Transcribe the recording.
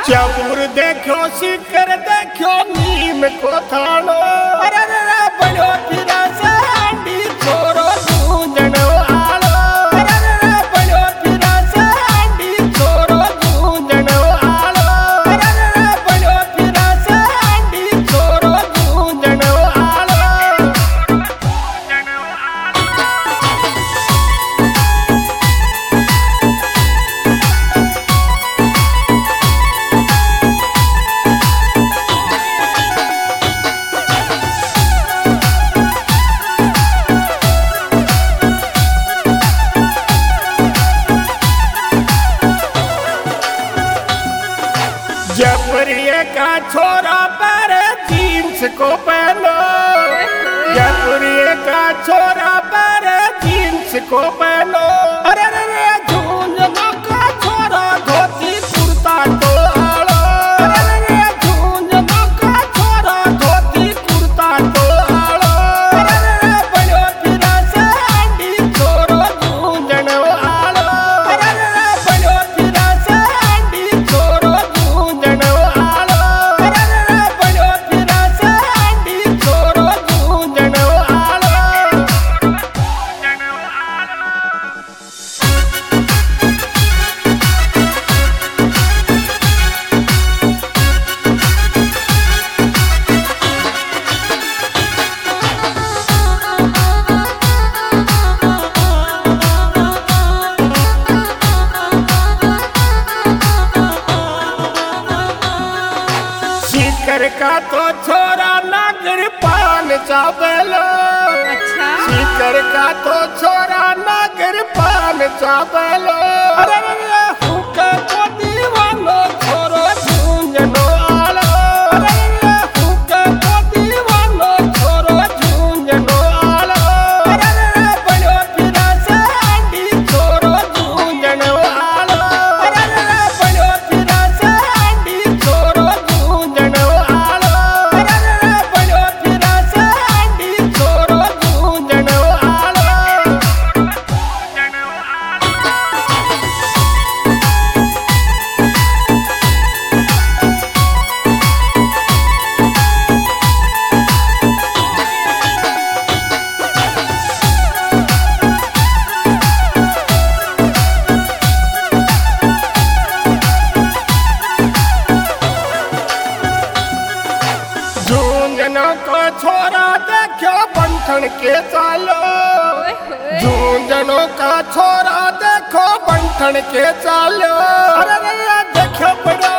चापुर देखो शिखर देखो नीम को थानो अरे रे बड़ो फिरा से आंडी छोरो गूंजनो आलो अरे रे बड़ो फिरा से आंडी छोरो गूंजनो आलो अरे रे बड़ो फिरा से आंडी छोरो गूंजनो आलो जयपुरिया का छोरा पर जीन्स को पहनो जयपुरिया का छोरा पर जीन्स को पहनो अरे रे झुंझुनू का छोरा धोती कुर्ता तो आलो अरे रे झुंझुनू का छोरा धोती कुर्ता तो आलो अरे रे बड़ो फिरा से आंडी छोरो झुंझुनू आलो अरे रे बड़ो फिरा से आंडी छोरो झुंझुनू आलो अरे रे बड़ो फिरा से आंडी छोरो झुंझुनू आलो शिखर का तो छोरा नागर पान चावलो अच्छा शिखर का तो छोरा नागर पान चावलो अरे रे हुक्का को दीवानो छोरो झुंझुनू आलो अरे रे हुक्का को दीवानो छोरो झुंझुनू आलो अरे रे बड़ो फिरा से आंडी छोरो झुंझुनू आलो अरे रे बड़ो फिरा से आंडी छोरो झुंझुनू आलो अरे रे बड़ो फिरा से आंडी छोरो झुंझुनू आलो झुंझुनू को छोरा देखो बंठन के चालो झुंझुनू का छोरा देखो बंठन के चालो अरे रे देखो बड़ो